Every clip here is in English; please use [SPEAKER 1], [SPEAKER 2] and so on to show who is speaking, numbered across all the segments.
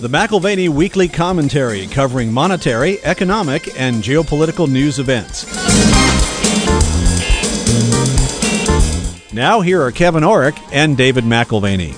[SPEAKER 1] The McAlvany Weekly Commentary, covering monetary, economic, and geopolitical news events. Now here are Kevin Orrick and David McAlvany.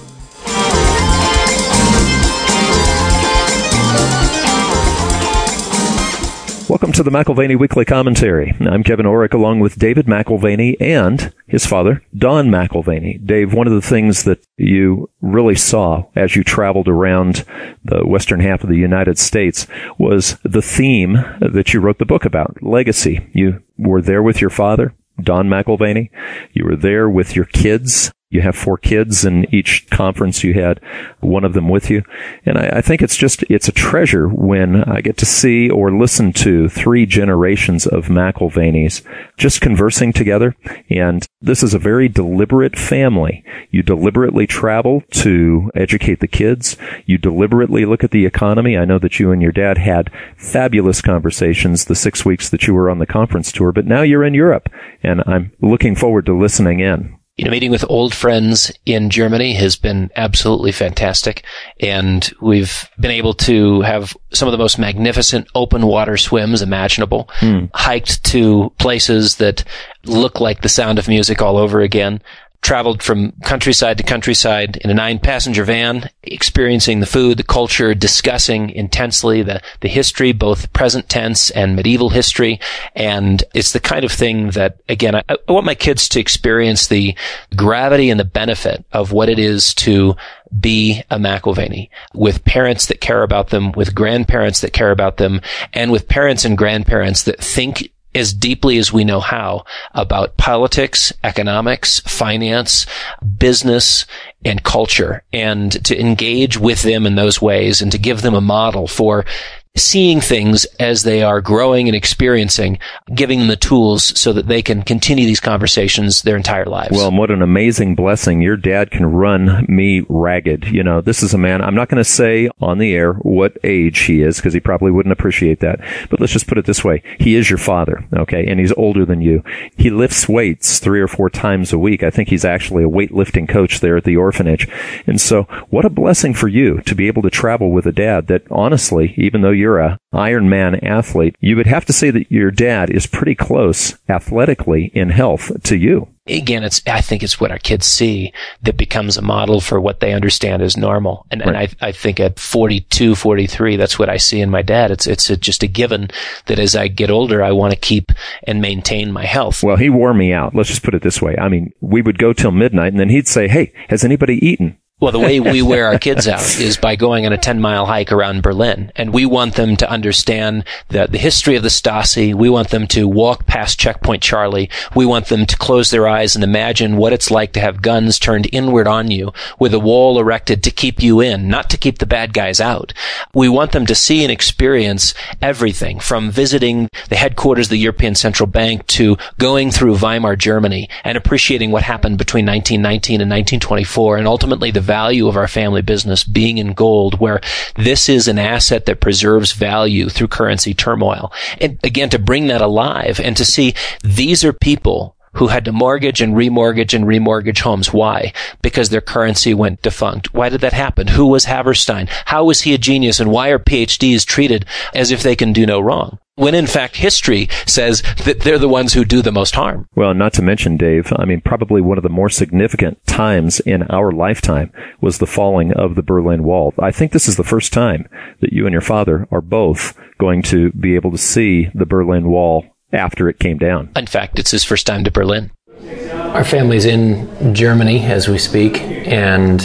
[SPEAKER 2] Welcome to the McAlvany Weekly Commentary. I'm Kevin Orrick along with David McAlvany and his father, Don McAlvany. Dave, one of the things that you really saw as you traveled around the western half of the United States was the theme that you wrote the book about, legacy. You were there with your father, Don McAlvany. You were there with your kids. You have 4 kids, and each conference you had one of them with you. And I think it's a treasure when I get to see or listen to 3 generations of McAlvanys just conversing together. And this is a very deliberate family. You deliberately travel to educate the kids. You deliberately look at the economy. I know that you and your dad had fabulous conversations the 6 weeks that you were on the conference tour, but now you're in Europe, and I'm looking forward to listening in.
[SPEAKER 3] Meeting with old friends in Germany has been absolutely fantastic, and we've been able to have some of the most magnificent open water swims imaginable, hiked to places that look like The Sound of Music all over again, traveled from countryside to countryside in a 9-passenger van, experiencing the food, the culture, discussing intensely the history, both present tense and medieval history. And it's the kind of thing that, again, I want my kids to experience the gravity and the benefit of what it is to be a McAlvany, with parents that care about them, with grandparents that care about them, and with parents and grandparents that think as deeply as we know how about politics, economics, finance, business, and culture, and to engage with them in those ways and to give them a model for seeing things as they are growing and experiencing, giving them the tools so that they can continue these conversations their entire lives.
[SPEAKER 2] Well, and what an amazing blessing. Your dad can run me ragged. This is a man, I'm not going to say on the air what age he is, because he probably wouldn't appreciate that. But let's just put it this way. He is your father, okay? And he's older than you. He lifts weights 3 or 4 times a week. I think he's actually a weightlifting coach there at the orphanage. And so what a blessing for you to be able to travel with a dad that, honestly, even though you're a Ironman athlete, you would have to say that your dad is pretty close athletically in health to you.
[SPEAKER 3] Again, I think it's what our kids see that becomes a model for what they understand as normal. And,
[SPEAKER 2] right.
[SPEAKER 3] and I think at 42, 43, that's what I see in my dad. It's just a given that as I get older, I want to keep and maintain my health.
[SPEAKER 2] Well, he wore me out. Let's just put it this way. I mean, we would go till midnight, and then he'd say, "Hey, has anybody eaten?"
[SPEAKER 3] Well, the way we wear our kids out is by going on a 10-mile hike around Berlin. And we want them to understand the history of the Stasi. We want them to walk past Checkpoint Charlie. We want them to close their eyes and imagine what it's like to have guns turned inward on you with a wall erected to keep you in, not to keep the bad guys out. We want them to see and experience everything from visiting the headquarters of the European Central Bank to going through Weimar Germany and appreciating what happened between 1919 and 1924, and ultimately the value of our family business being in gold, where this is an asset that preserves value through currency turmoil. And again, to bring that alive and to see these are people who had to mortgage and remortgage homes. Why? Because their currency went defunct. Why did that happen? Who was Haberstein? How was he a genius? And why are PhDs treated as if they can do no wrong, when in fact history says that they're the ones who do the most harm?
[SPEAKER 2] Well, not to mention, Dave, probably one of the more significant times in our lifetime was the falling of the Berlin Wall. I think this is the first time that you and your father are both going to be able to see the Berlin Wall after it came down.
[SPEAKER 3] In fact, it's his first time to Berlin. Our family's in Germany as we speak, and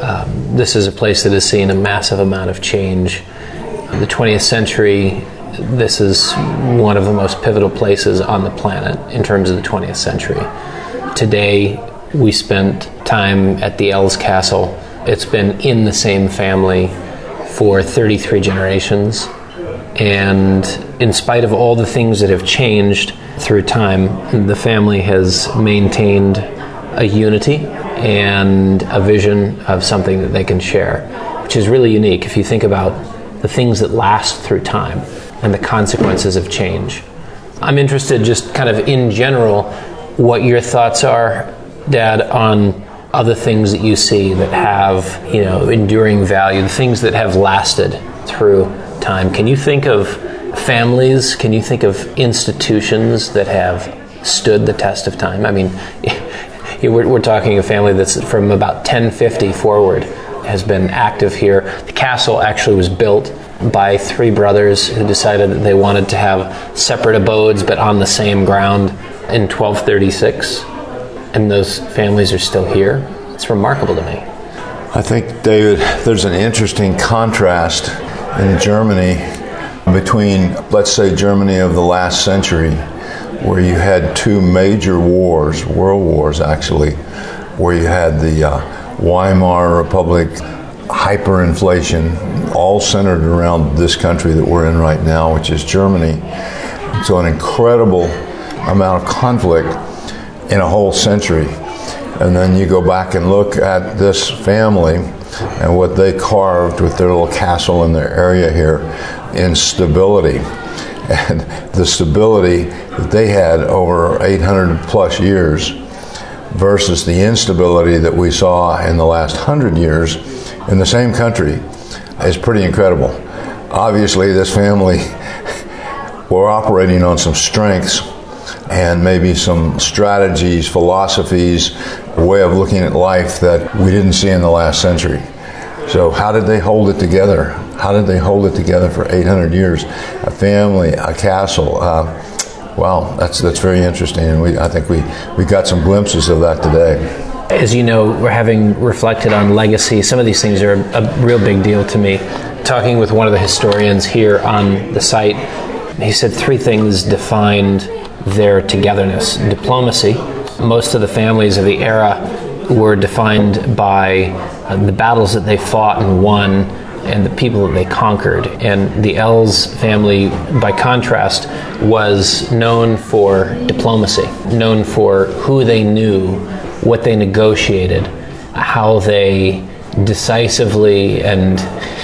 [SPEAKER 3] this is a place that has seen a massive amount of change. The 20th century, this is one of the most pivotal places on the planet in terms of the 20th century. Today, we spent time at the Els Castle. It's been in the same family for 33 generations. And in spite of all the things that have changed through time, the family has maintained a unity and a vision of something that they can share, which is really unique if you think about the things that last through time and the consequences of change. I'm interested just kind of in general what your thoughts are, Dad, on other things that you see that have, enduring value, the things that have lasted through time? Can you think of families? Can you think of institutions that have stood the test of time? I mean, we're talking a family that's from about 1050 forward has been active here. The castle actually was built by three brothers who decided that they wanted to have separate abodes but on the same ground in 1236. And those families are still here. It's remarkable to me.
[SPEAKER 4] I think, David, there's an interesting contrast in Germany between, let's say, Germany of the last century, where you had two major wars, world wars actually, where you had the Weimar Republic, hyperinflation, all centered around this country that we're in right now, which is Germany. So an incredible amount of conflict in a whole century. And then you go back and look at this family and what they carved with their little castle in their area here in stability. And the stability that they had over 800 plus years versus the instability that we saw in the last 100 years in the same country is pretty incredible. Obviously, this family were operating on some strengths and maybe some strategies, philosophies, a way of looking at life that we didn't see in the last century. So how did they hold it together? How did they hold it together for 800 years? A family, a castle. Wow, that's very interesting, and I think we got some glimpses of that today.
[SPEAKER 3] As you know, we're having reflected on legacy. Some of these things are a real big deal to me. Talking with one of the historians here on the site, he said three things defined their togetherness. Diplomacy. Most of the families of the era were defined by the battles that they fought and won and the people that they conquered. And the Els family, by contrast, was known for diplomacy, known for who they knew, what they negotiated, how they decisively and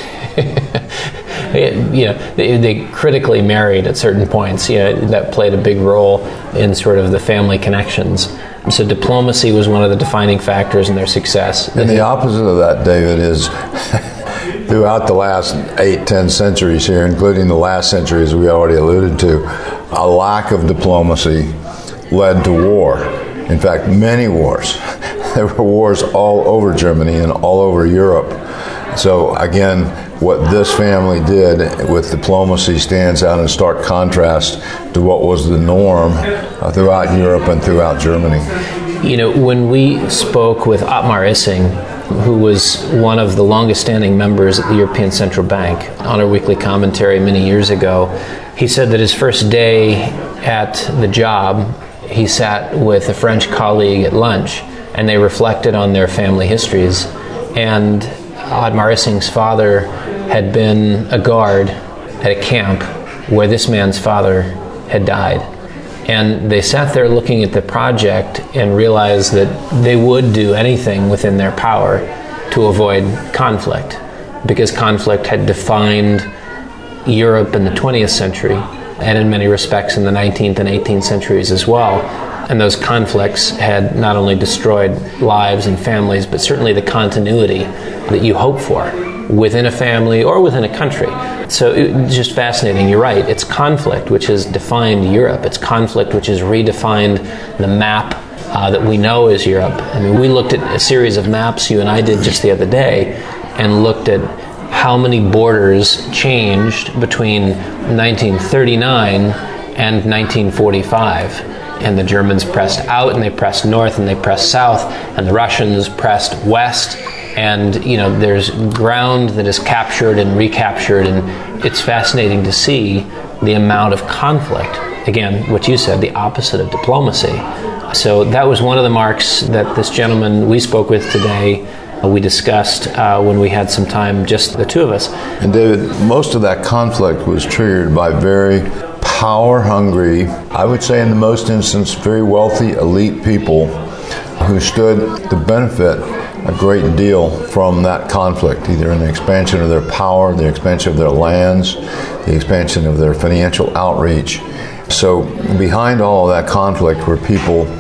[SPEAKER 3] they critically married at certain points. That played a big role in sort of the family connections. So diplomacy was one of the defining factors in their success.
[SPEAKER 4] And the opposite of that, David, is throughout the last 8-10 centuries here, including the last century, as we already alluded to, a lack of diplomacy led to war. In fact, many wars. There were wars all over Germany and all over Europe. So again, what this family did with diplomacy stands out in stark contrast to what was the norm throughout Europe and throughout Germany.
[SPEAKER 3] When we spoke with Ottmar Issing, who was one of the longest-standing members at the European Central Bank, on our weekly commentary many years ago, he said that his first day at the job, he sat with a French colleague at lunch, and they reflected on their family histories. And Ottmar Issing's father had been a guard at a camp where this man's father had died. And they sat there looking at the project and realized that they would do anything within their power to avoid conflict, because conflict had defined Europe in the 20th century, and in many respects in the 19th and 18th centuries as well. And those conflicts had not only destroyed lives and families, but certainly the continuity that you hope for within a family or within a country. So it's just fascinating. You're right. It's conflict which has defined Europe. It's conflict which has redefined the map that we know as Europe. I mean, we looked at a series of maps, you and I did just the other day, and looked at how many borders changed between 1939 and 1945. And the Germans pressed out, and they pressed north, and they pressed south, and the Russians pressed west. And, there's ground that is captured and recaptured, and it's fascinating to see the amount of conflict. Again, what you said, the opposite of diplomacy. So that was one of the marks that this gentleman we spoke with today, we discussed when we had some time, just the two of us.
[SPEAKER 4] And David, most of that conflict was triggered by very power-hungry, I would say in the most instance, very wealthy, elite people who stood to benefit a great deal from that conflict, either in the expansion of their power, the expansion of their lands, the expansion of their financial outreach. So behind all of that conflict were people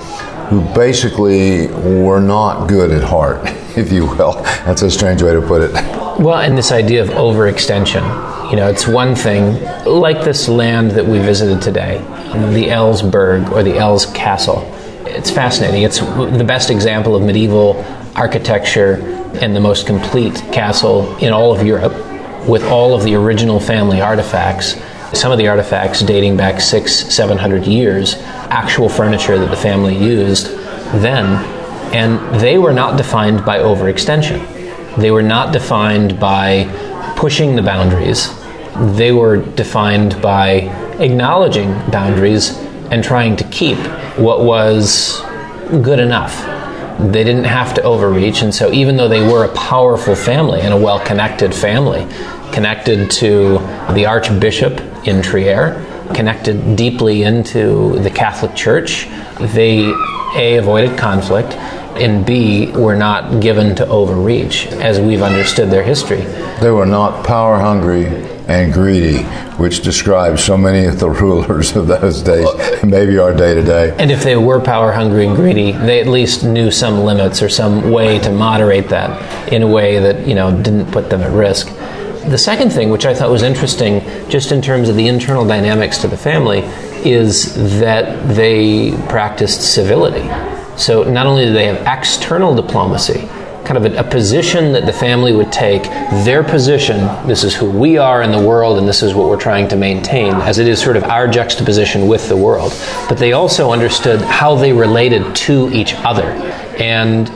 [SPEAKER 4] who basically were not good at heart, if you will. That's a strange way to put it.
[SPEAKER 3] Well, and this idea of overextension, it's one thing, like this land that we visited today, the Ellsberg or the Els Castle. It's fascinating. It's the best example of medieval architecture and the most complete castle in all of Europe, with all of the original family artifacts. Some of the artifacts dating back 600-700 years, actual furniture that the family used then, and they were not defined by overextension. They were not defined by pushing the boundaries. They were defined by acknowledging boundaries and trying to keep what was good enough. They didn't have to overreach, and so even though they were a powerful family and a well-connected family, connected to the Archbishop in Trier, connected deeply into the Catholic Church, they A, avoided conflict, and B, were not given to overreach, as we've understood their history.
[SPEAKER 4] They were not power-hungry and greedy, which describes so many of the rulers of those days, and maybe our day today.
[SPEAKER 3] And if they were power-hungry and greedy, they at least knew some limits or some way to moderate that in a way that, didn't put them at risk. The second thing, which I thought was interesting, just in terms of the internal dynamics to the family, is that they practiced civility. So not only did they have external diplomacy, kind of a position that the family would take, their position, this is who we are in the world and this is what we're trying to maintain, as it is sort of our juxtaposition with the world. But they also understood how they related to each other. And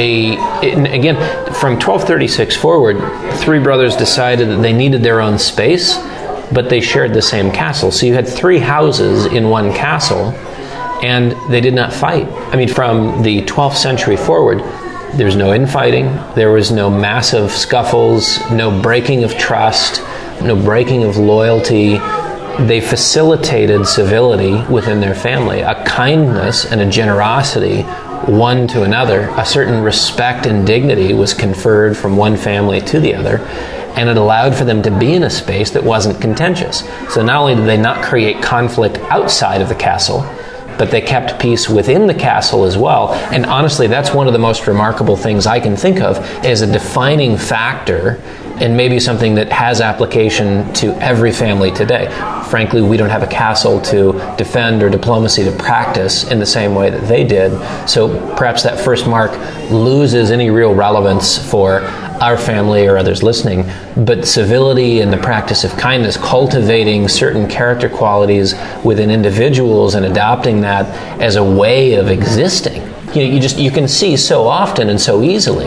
[SPEAKER 3] again, from 1236 forward, three brothers decided that they needed their own space, but they shared the same castle. So you had three houses in one castle, and they did not fight. From the 12th century forward, there was no infighting, there was no massive scuffles, no breaking of trust, no breaking of loyalty. They facilitated civility within their family, a kindness and a generosity one to another. A certain respect and dignity was conferred from one family to the other, and it allowed for them to be in a space that wasn't contentious. So not only did they not create conflict outside of the castle, but they kept peace within the castle as well. And honestly, that's one of the most remarkable things I can think of as a defining factor, and maybe something that has application to every family today. Frankly, we don't have a castle to defend or diplomacy to practice in the same way that they did. So perhaps that first mark loses any real relevance for our family or others listening. But civility and the practice of kindness, cultivating certain character qualities within individuals and adopting that as a way of existing. You can see so often and so easily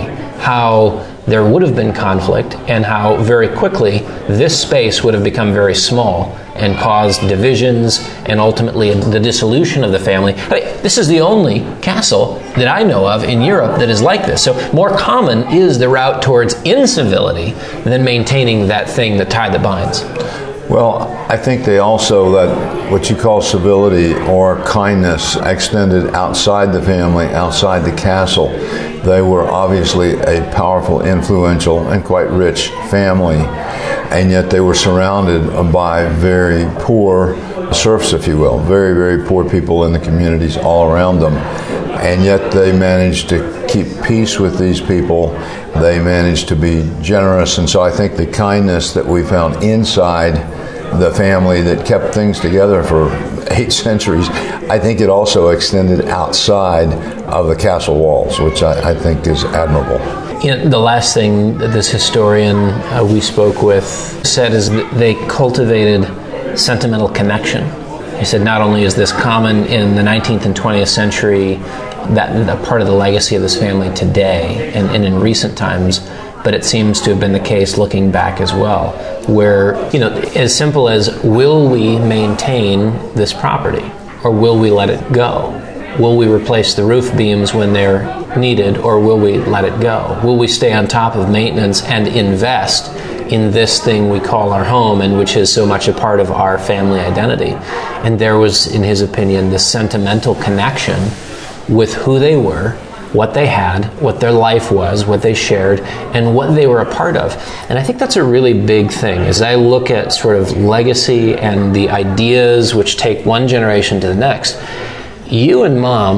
[SPEAKER 3] how there would have been conflict and how very quickly this space would have become very small and caused divisions and ultimately the dissolution of the family. This is the only castle that I know of in Europe that is like this. So more common is the route towards incivility than maintaining that thing, the tie that binds.
[SPEAKER 4] Well, I think they also, that what you call civility or kindness extended outside the family, outside the castle. They were obviously a powerful, influential, and quite rich family, and yet they were surrounded by very poor serfs, if you will, very, very poor people in the communities all around them. And yet they managed to keep peace with these people. They managed to be generous. And so I think the kindness that we found inside the family that kept things together for 8 centuries, I think it also extended outside of the castle walls, which I think is admirable.
[SPEAKER 3] The last thing that this historian we spoke with said is that they cultivated sentimental connection. He said not only is this common in the 19th and 20th century, that part of the legacy of this family today and in recent times, but it seems to have been the case looking back as well, where, as simple as, will we maintain this property or will we let it go? Will we replace the roof beams when they're needed, or will we let it go? Will we stay on top of maintenance and invest in this thing we call our home and which is so much a part of our family identity? And there was, in his opinion, this sentimental connection with who they were, what they had, what their life was, what they shared, and what they were a part of. And I think that's a really big thing. As I look at sort of legacy and the ideas which take one generation to the next, you and Mom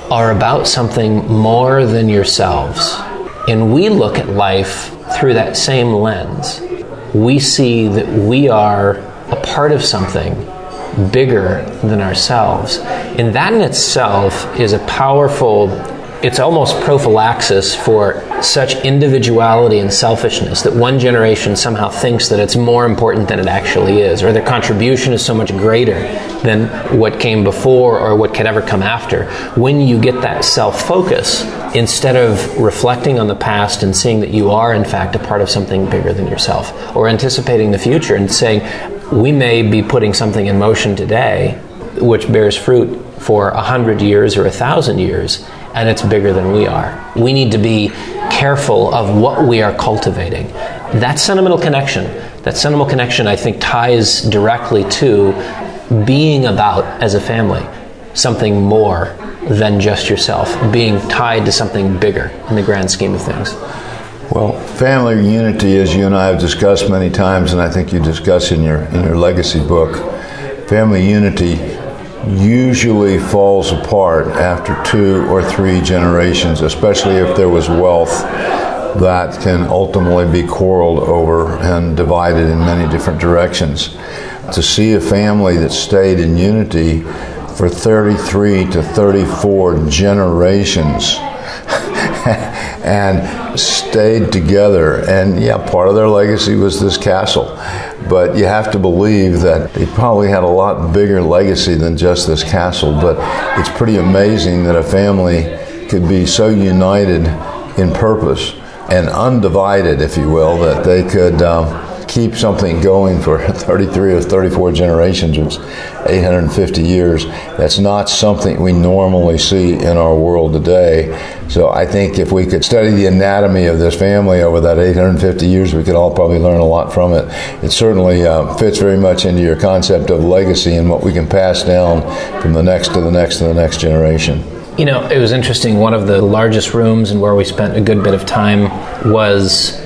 [SPEAKER 3] are about something more than yourselves. And we look at life through that same lens. We see that we are a part of something bigger than ourselves. And that in itself is a powerful, it's almost prophylaxis for such individuality and selfishness that one generation somehow thinks that it's more important than it actually is, or their contribution is so much greater than what came before or what could ever come after. When you get that self-focus, instead of reflecting on the past and seeing that you are in fact a part of something bigger than yourself, or anticipating the future and saying, we may be putting something in motion today which bears fruit for 100 years or 1,000 years, and it's bigger than we are. We need to be careful of what we are cultivating. That sentimental connection, I think, ties directly to being about, as a family, something more than just yourself, being tied to something bigger in the grand scheme of things.
[SPEAKER 4] Well, family unity, as you and I have discussed many times, and I think you discuss in your legacy book, family unity usually falls apart after 2 or 3 generations, especially if there was wealth that can ultimately be quarreled over and divided in many different directions. To see a family that stayed in unity for 33 to 34 generations and stayed together, and part of their legacy was this castle. But you have to believe that they probably had a lot bigger legacy than just this castle. But it's pretty amazing that a family could be so united in purpose and undivided, if you will, that they could keep something going for 33 or 34 generations, which is 850 years. That's not something we normally see in our world today. So I think if we could study the anatomy of this family over that 850 years, we could all probably learn a lot from it. It certainly fits very much into your concept of legacy and what we can pass down from the next to the next to the next generation.
[SPEAKER 3] You know, it was interesting. One of the largest rooms and where we spent a good bit of time was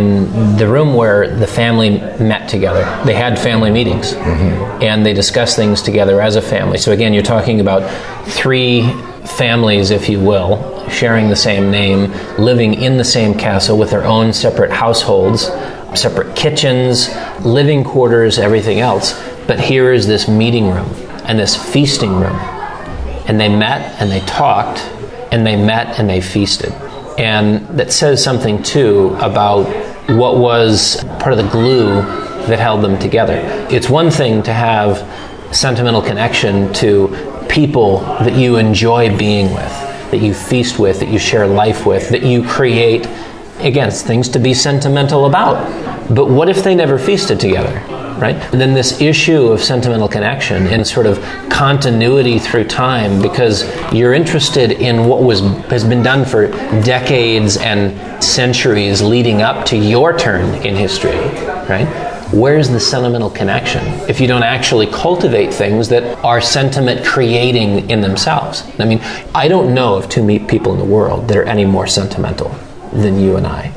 [SPEAKER 3] in the room where the family met together. They had family meetings, and they discussed things together as a family. So again, you're talking about 3 families, if you will, sharing the same name, living in the same castle with their own separate households, separate kitchens, living quarters, everything else. But here is this meeting room and this feasting room. And they met and they talked, and they met and they feasted. And that says something, too, about what was part of the glue that held them together. It's one thing to have sentimental connection to people that you enjoy being with, that you feast with, that you share life with, that you create, again, things to be sentimental about. But what if they never feasted together? Right? Then this issue of sentimental connection and sort of continuity through time, because you're interested in what has been done for decades and centuries leading up to your turn in history, right? Where's the sentimental connection if you don't actually cultivate things that are sentiment creating in themselves? I mean, I don't know of 2 people in the world that are any more sentimental than you and I.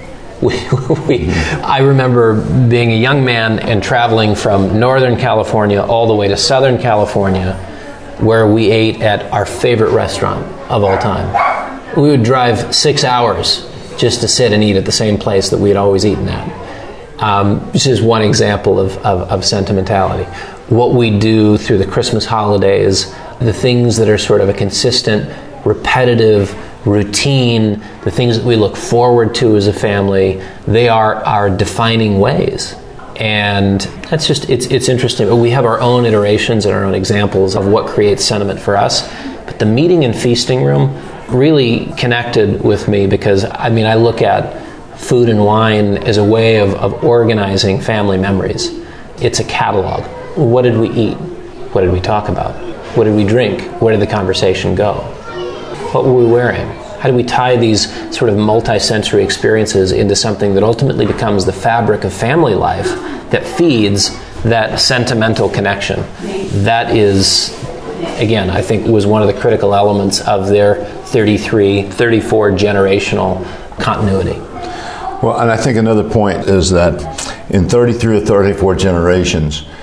[SPEAKER 3] I remember being a young man and traveling from Northern California all the way to Southern California, where we ate at our favorite restaurant of all time. We would drive 6 hours just to sit and eat at the same place that we had always eaten at. This is one example of sentimentality. What we do through the Christmas holidays, the things that are sort of a consistent, repetitive routine, the things that we look forward to as a family, they are our defining ways. And that's just, it's interesting. We have our own iterations and our own examples of what creates sentiment for us. But the meeting and feasting room really connected with me because, I mean, I look at food and wine as a way of organizing family memories. It's a catalog. What did we eat? What did we talk about? What did we drink? Where did the conversation go? What were we wearing? How do we tie these sort of multi-sensory experiences into something that ultimately becomes the fabric of family life that feeds that sentimental connection? That is, again, I think was one of the critical elements of their 33, 34 generational continuity.
[SPEAKER 4] Well, and I think another point is that in 33 or 34 generations,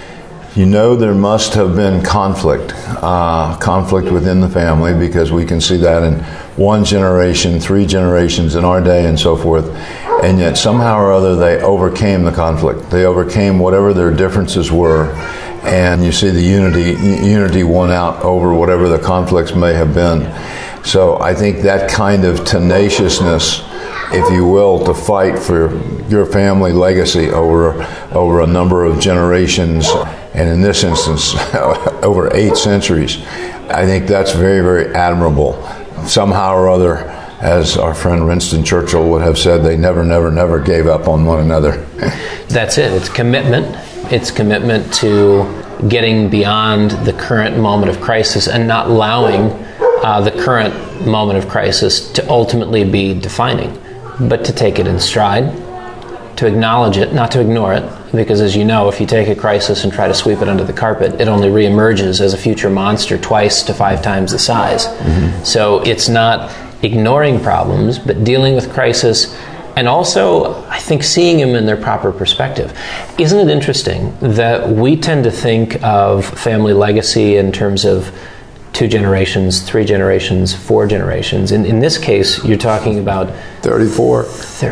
[SPEAKER 4] You know there must have been conflict within the family, because we can see that in 1 generation, 3 generations in our day and so forth. And yet somehow or other they overcame the conflict. They overcame whatever their differences were. And you see the unity won out over whatever the conflicts may have been. So I think that kind of tenaciousness, if you will, to fight for your family legacy over a number of generations, and in this instance, over 8 centuries, I think that's very, very admirable. Somehow or other, as our friend Winston Churchill would have said, they never, never, never gave up on one another.
[SPEAKER 3] That's it. It's commitment. It's commitment to getting beyond the current moment of crisis and not allowing the current moment of crisis to ultimately be defining, but to take it in stride, to acknowledge it, not to ignore it, because as you know, if you take a crisis and try to sweep it under the carpet, it only reemerges as a future monster twice to 5 times the size. Mm-hmm. So it's not ignoring problems, but dealing with crisis, and also, I think, seeing them in their proper perspective. Isn't it interesting that we tend to think of family legacy in terms of 2 generations, 3 generations, 4 generations. In this case, you're talking about 34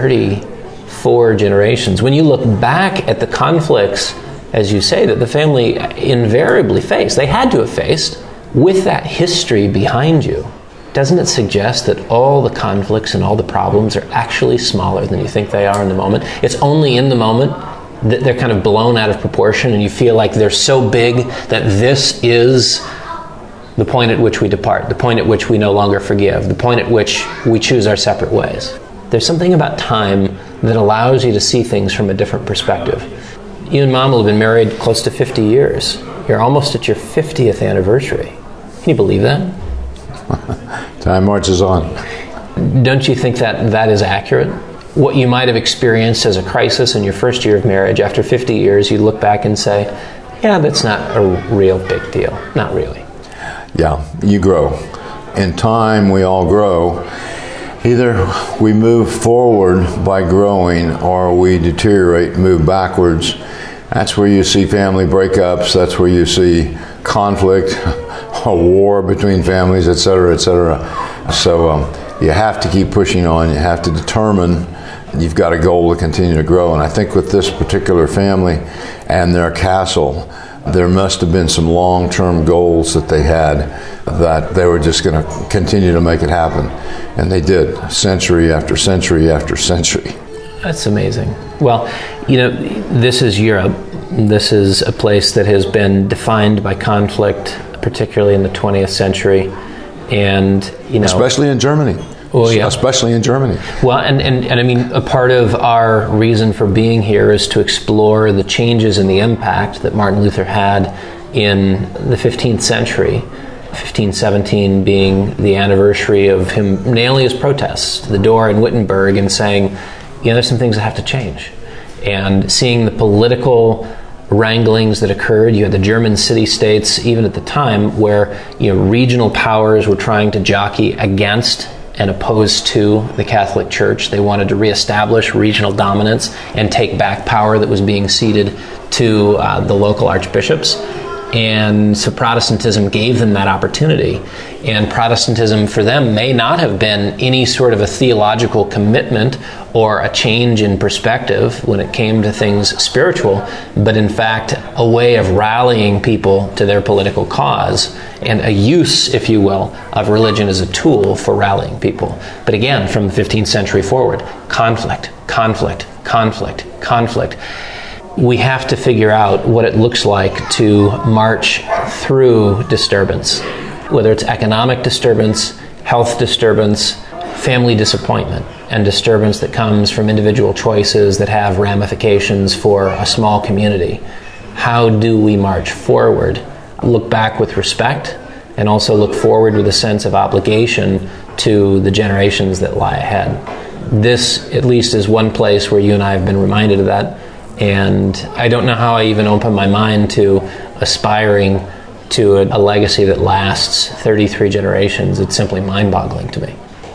[SPEAKER 3] generations. When you look back at the conflicts, as you say, that the family invariably faced, they had to have faced, with that history behind you, doesn't it suggest that all the conflicts and all the problems are actually smaller than you think they are in the moment? It's only in the moment that they're kind of blown out of proportion, and you feel like they're so big that this is the point at which we depart, the point at which we no longer forgive, the point at which we choose our separate ways. There's something about time that allows you to see things from a different perspective. You and Mom will have been married close to 50 years. You're almost at your 50th anniversary. Can you believe that?
[SPEAKER 4] Time marches on.
[SPEAKER 3] Don't you think that is accurate? What you might have experienced as a crisis in your first year of marriage, after 50 years, you look back and say, yeah, that's not a real big deal. Not really.
[SPEAKER 4] Yeah, you grow. In time, we all grow. Either we move forward by growing, or we deteriorate, move backwards. That's where you see family breakups. That's where you see conflict, a war between families, etc., etc. So you have to keep pushing on. You have to determine you've got a goal to continue to grow. And I think with this particular family and their castle, there must have been some long-term goals that they had, that they were just going to continue to make it happen. And they did, century after century after century.
[SPEAKER 3] That's amazing. Well, this is Europe. This is a place that has been defined by conflict, particularly in the 20th century. And,
[SPEAKER 4] especially in Germany.
[SPEAKER 3] Oh, yeah.
[SPEAKER 4] Especially in Germany.
[SPEAKER 3] Well, and I mean, a part of our reason for being here is to explore the changes and the impact that Martin Luther had in the 15th century, 1517 being the anniversary of him nailing his protests to the door in Wittenberg and saying, there's some things that have to change. And seeing the political wranglings that occurred. You had the German city-states, even at the time, where regional powers were trying to jockey against and opposed to the Catholic Church. They wanted to reestablish regional dominance and take back power that was being ceded to the local archbishops. And so Protestantism gave them that opportunity. And Protestantism for them may not have been any sort of a theological commitment or a change in perspective when it came to things spiritual, but in fact a way of rallying people to their political cause and a use, if you will, of religion as a tool for rallying people. But again, from the 15th century forward, conflict, conflict, conflict, conflict. We have to figure out what it looks like to march through disturbance, whether it's economic disturbance, health disturbance, family disappointment, and disturbance that comes from individual choices that have ramifications for a small community. How do we march forward, look back with respect, and also look forward with a sense of obligation to the generations that lie ahead? This, at least, is one place where you and I have been reminded of that. And I don't know how I even open my mind to aspiring to a legacy that lasts 33 generations. It's simply mind-boggling to me.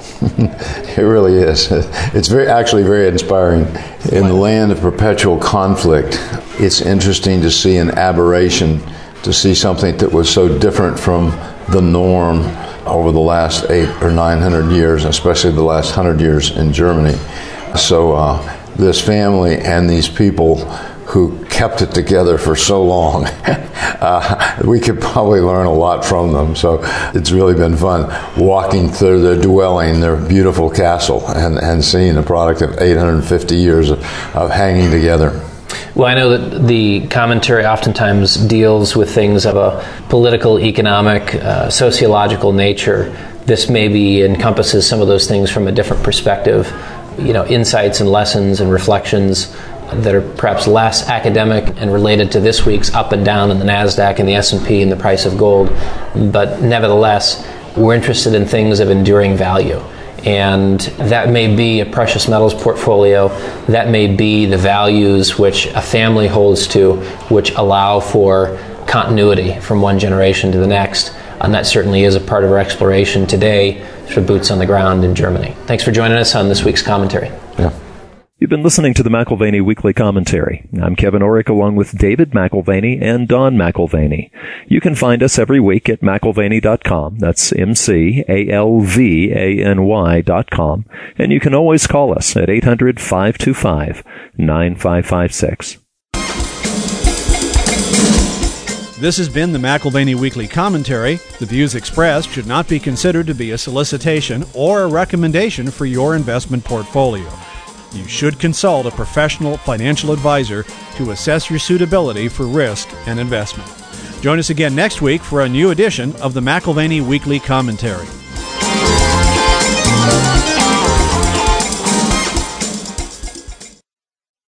[SPEAKER 4] It really is. It's actually very inspiring. In the land of perpetual conflict, it's interesting to see an aberration, to see something that was so different from the norm over the last 800 or 900 years, especially the last 100 years in Germany. So this family and these people who kept it together for so long, we could probably learn a lot from them. So it's really been fun walking through their dwelling, their beautiful castle, and seeing the product of 850 years of hanging together.
[SPEAKER 3] Well, I know that the commentary oftentimes deals with things of a political, economic, sociological nature. This maybe encompasses some of those things from a different perspective, insights and lessons and reflections that are perhaps less academic and related to this week's up and down in the NASDAQ and the S&P and the price of gold. But nevertheless, we're interested in things of enduring value. And that may be a precious metals portfolio, that may be the values which a family holds to, which allow for continuity from one generation to the next. And that certainly is a part of our exploration today for boots on the ground in Germany. Thanks for joining us on this week's commentary.
[SPEAKER 4] Yeah.
[SPEAKER 2] You've been listening to the McAlvany Weekly Commentary. I'm Kevin Orrick along with David McAlvany and Don McAlvany. You can find us every week at McAlvany.com. That's McAlvany.com. And you can always call us at 800-525-9556.
[SPEAKER 1] This has been the McAlvany Weekly Commentary. The views expressed should not be considered to be a solicitation or a recommendation for your investment portfolio. You should consult a professional financial advisor to assess your suitability for risk and investment. Join us again next week for a new edition of the McAlvany Weekly Commentary.